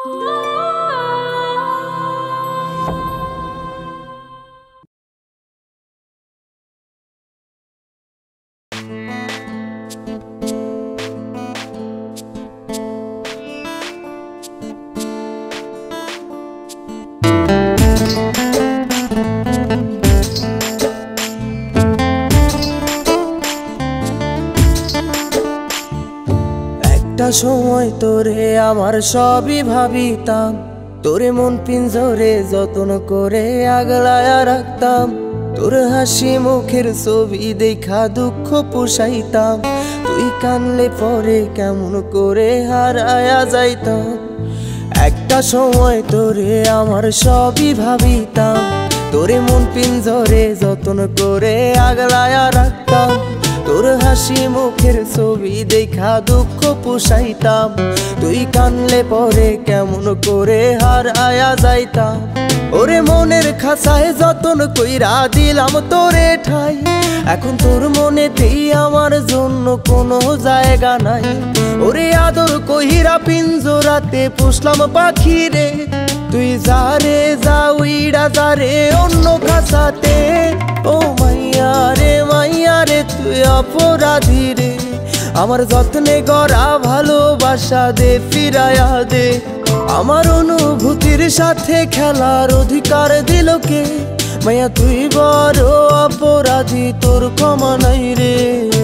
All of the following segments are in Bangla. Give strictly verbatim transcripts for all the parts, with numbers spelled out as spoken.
একটা সময় তোরে আমার সবই ভাবিতাম, তোরে মন পিঞ্জরে যত্ন করে আগলায়া রাখতাম। তোর হাসি মুখের ছবি দেখা দুঃখ পোষাইতাম, তুই কানলে পরে কেমন করে হারায়া যাইতাম। একটা সময় তোরে আমার সবই ভাবিতাম, তোরে মন পিঞ্জরে যত্ন করে আগলায়া রাখতাম। তোর হাসি মুখের ছবি দেখা দুঃখ পোষাইতাম, তুই কানলে পরে কেমন করে হারায়া যাইতাম। ওরে মনের খাঁচায় যতন কইরা দিলাম তোরে ঠাই, এখন তোর মনেতেই আমার জন্য কোনো জায়গা নাই। ওরে আদর কইরা পিঞ্জরাতে পুষলাম পাখি রে, তুই যারে যা উইড়া যারে অন্য খাঁচাতে। ও মাইয়া রে মাইয়া রে তুই অপরাধী রে, আমার যত্নে গড়া ভালোবাসা দে ফিরায়া দে। আমার অনুভূতির সাথে খেলার অধিকার দিল কে? মাইয়া তুই বড় অপরাধী, তোর ক্ষমা নাই রে।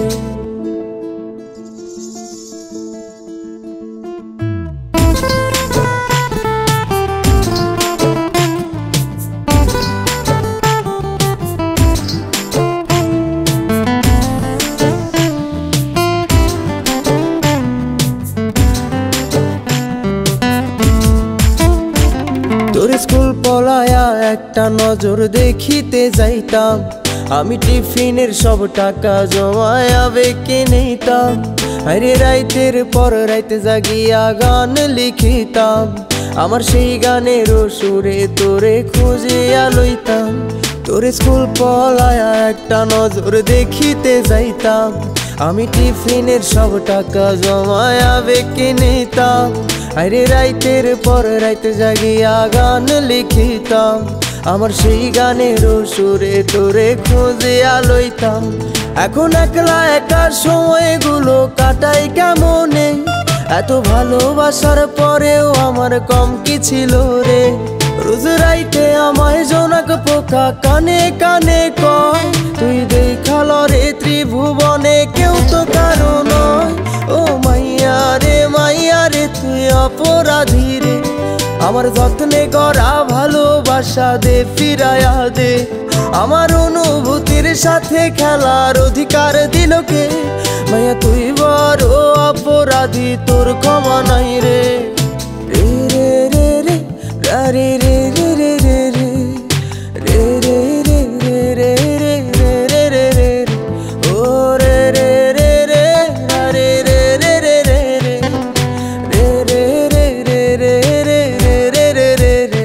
তোর স্কুল পলায়া একটা নজর দেখিতে যাইতাম, আমি টিফিনের সব টাকা জমায়া বেঁকে নিতাম। আরে রাইতের পর রাইতে জাগিয়া গান লিখিতাম, আমার সেই গানের সুরে তোরে খুঁজিয়া লইতাম। তোর স্কুল পলায়া একটা নজর দেখিতে যাইতাম, আমি টিফিনের সব টাকা জমায়া বেঁকে নিতাম। আরে রাইতের পর রাইতে জাগিয়া গান লিখিতাম, আমার সেই গানের সুরে তোরে খুঁজিয়া লইতাম। এখন একলা একা সময়গুলো কাটাই কেমনে, এত ভালোবাসার পরেও আমার কম কি ছিল রে। রোজ রাইতে আমায় জোনাক পোকা কানে কানে কয়, তুই দেখাল রে ত্রিভুবনে কেউ তো কারো নয়। ও মাইয়া রে মাইয়া রে তুই অপরাধী রে, আমার যত্নে গড়া ভালোবাসা দে ফিরায়া দে। আমার অনুভূতির সাথে খেলার অধিকার দিল কে? মাইয়া তুই বড় অপরাধী, তোর ক্ষমা নাই রে। রে রে রে রে রে রে রে রে রে রে রে রে রে রে রে রে রে রে ও রে রে রে রে রে রে রে রে রে রে রে রে রে রে রে রে রে।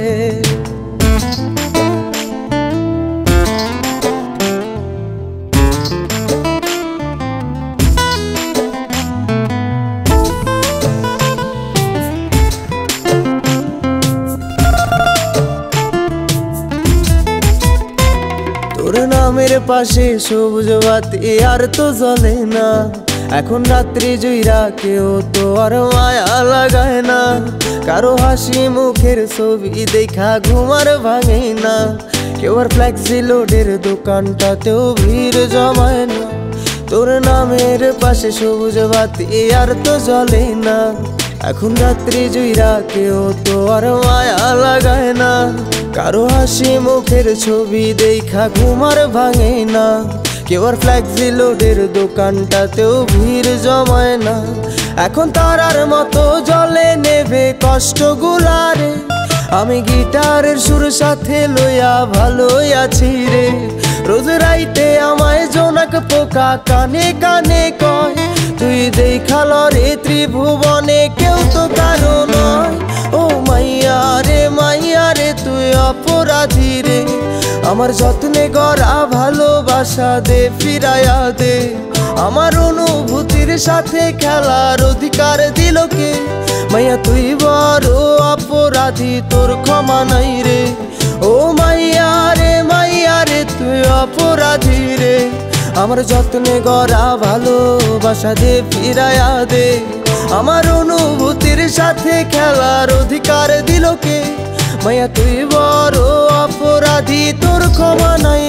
তোর নামের পাশে সবুজ বাতি আর তো জ্বলে না, এখন রাত্রি জুইরা কেউ তো আর মায়া লাগায় না। কারো হাসি মুখের ছবি দেখা ঘুমার ভাঙে না, কেউ আর ফ্লেক্সি লোডের দোকানটাতেও ভিড় জমায় না। তোর নামের পাশে সবুজ বাতি আর তো জ্বলে না, এখন রাত্রি জুইরা কেউ তো আর মায়া লাগায় না। কারো হাসি মুখের ছবি দেখা ঘুমার ভাঙে না, কেউ আর ফ্লেক্সি লোডের দোকানটাতেও ভিড় জমায় না। এখন তারার মতো জলে নেবে কষ্টগুলারে, আমি গিটারের সুর সাথে লইয়া ভালোই আছি রে। রোজ রাইতে আমায় জোনাক পোকা কানে কানে কয়, তুই দেখাল রে ত্রিভুবনে কেউ তো কারো নয়। ও মাইয়া রে মাইয়া রে তুই অপরাধী রে, আমার যত্নে গড়া ভালোবাসা দে ফিরায়া দে। আমার অনুভূতির সাথে খেলার অধিকার দিল কে? মাইয়া তুই বড় অপরাধী। অপরাধী তোর ক্ষমা নাই রে। ও মাইয়া রে মাইয়া রে তুই অপরাধী রে, আমার যত্নে গড়া ভালোবাসা দে ফিরায়া দে। আমার অনুভূতির সাথে খেলার অধিকার দিল কে? মাইয়া তুই বড় অপরাধী তোর ক্ষমা নাই